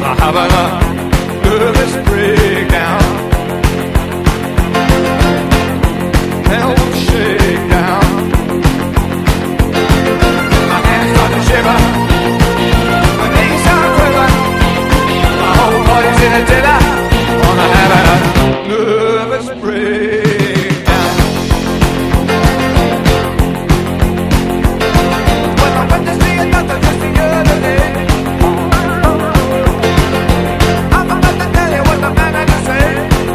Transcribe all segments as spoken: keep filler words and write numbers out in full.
I'm having a nervous breakdown. Nervous shakedown. My hands start to shiver. My knees start quivering. My whole body's in a tither. I'm having a nervous breakdown. When I went to see a doctor just the other day, I'm about to tell you what the man had to say.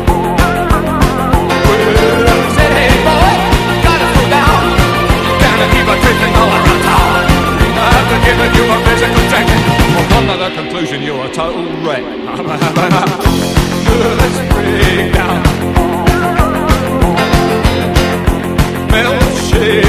Well, he said, hey boy, gotta slow down. Gotta keep on drifting all around town. After giving you a physical checking, well, come to the conclusion you're a total wreck. I'm having a nervous breakdown. Milkshake.